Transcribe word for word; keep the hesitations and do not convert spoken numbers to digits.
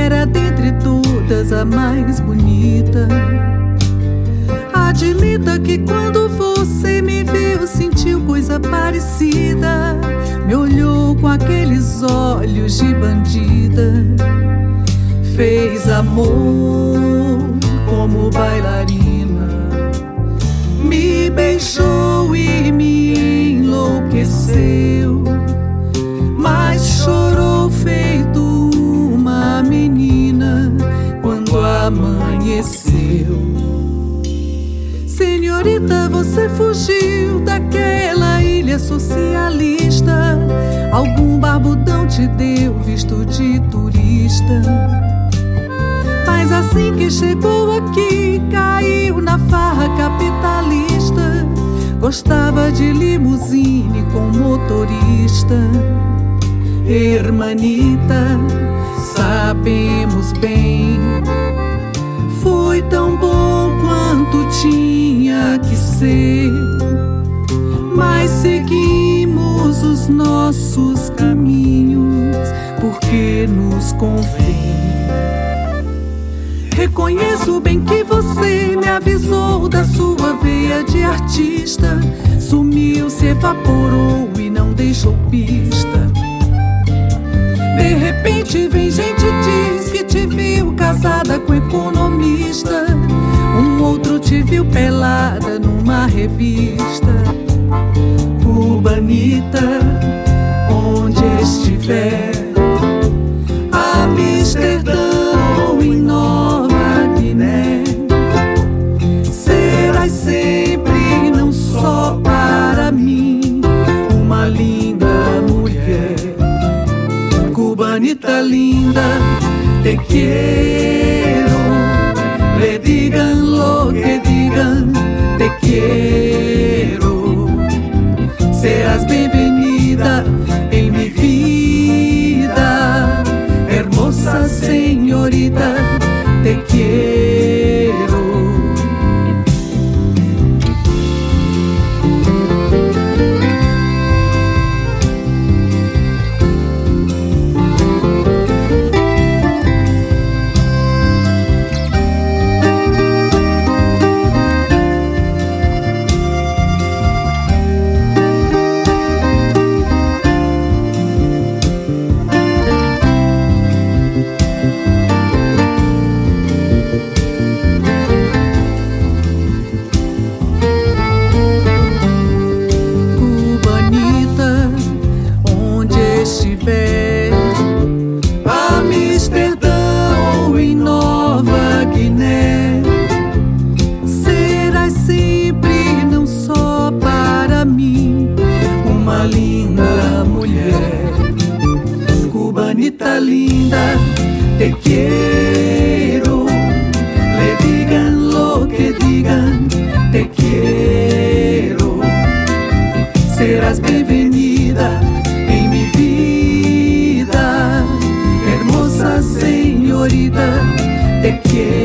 era dentre todas a mais bonita. Admita que quando você me viu, sentiu coisa parecida. Me olhou com aqueles olhos de bandida. Fez amor como bailarina. Me beijou e me enlouqueceu, mas chorou feito uma menina quando amanheceu. Senhorita, você fugiu daquela ilha socialista. Algum barbudão te deu visto de turista. Mas assim que chegou aqui, caiu na farra capitalista. Gostava de limusine com motorista. Hermanita, sabemos bem, foi tão bom quanto tinha que ser, mas seguimos os nossos caminhos porque nos convém. Reconheço bem que você me avisou da sua veia de artista. Sumiu, se evaporou e não deixou pista. De repente vem gente e diz que te viu casada com economista. Um outro te viu pelada numa revista. Cubanita, onde estiver, Amsterdã ou em Nova Guiné, serás sempre não só para mim uma linda mulher. Cubanita linda, te quiero. Le digan lo que digan, te quiero. Serás bienvenida en mi vida, hermosa señorita, te quiero. Amsterdã ou em Nova Guiné, serás sempre não só para mim uma linda mulher. Cubanita linda, te quiero. Le digan lo que digan, te quiero. Serás bienvenida en mi vida, hermosa señorita, te quiero.